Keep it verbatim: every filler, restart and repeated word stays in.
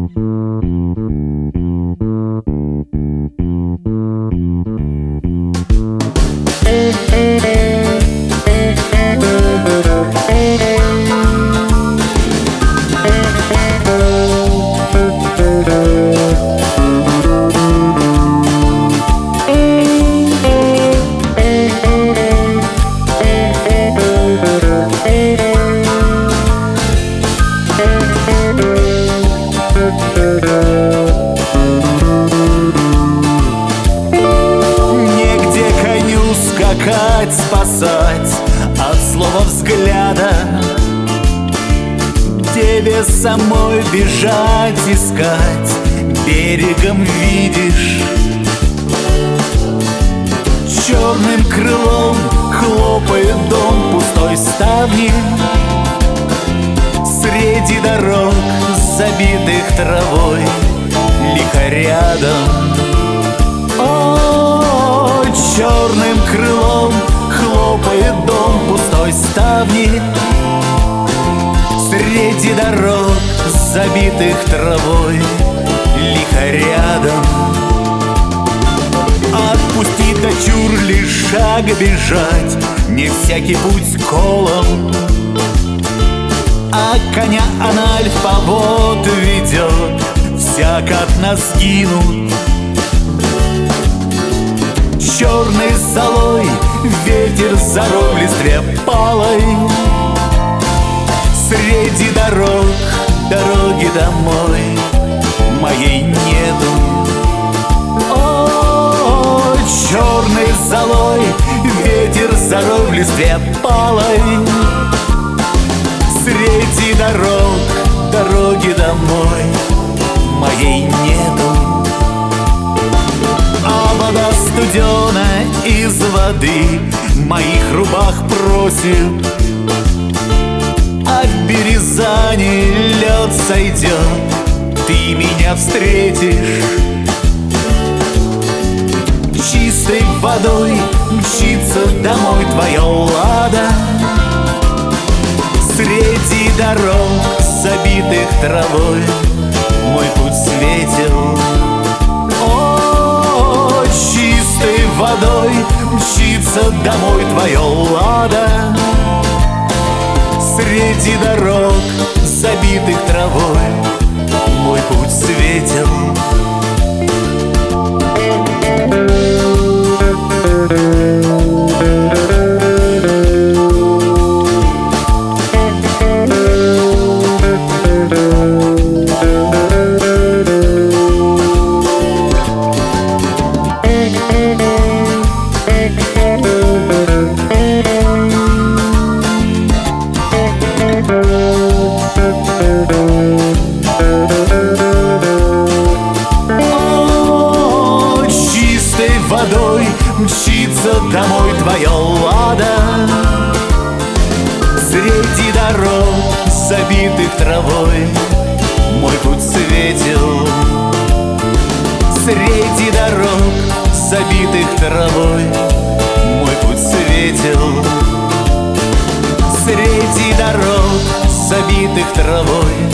Негде коню скакать, спасать от злого взгляда, деве самой бежать, искать, берегом видишь. Черным крылом хлопает дом пустой ставни, среди дорог, забитых травой, лихо рядом. О, черным крылом хлопает дом пустой ставни, среди дорог, забитых травой, лихо рядом. Отпусти, дочур, лишь шаг бежать, не всякий путь колом, а коня она в повод ведет, всяк от нас гинут. Черной золой ветер зарой в листве палой, среди дорог, дороги домой моей нету. О, черной золой ветер зарой в листве палой, среди дорог, дороги домой моей нету. А вода студеная из воды моих рубах просит, а в Березани лед сойдет, ты меня встретишь. Чистой водой мчится домой твоя лада, среди дорог, забитых травой, мой путь светил. О, чистой водой мчится домой твоя лада, среди дорог, забитых травой, мой путь светил. Водой мчится домой твоя лада, среди дорог, забитых травой, мой путь светил. Среди дорог, забитых травой, мой путь светил. Среди дорог, забитых травой,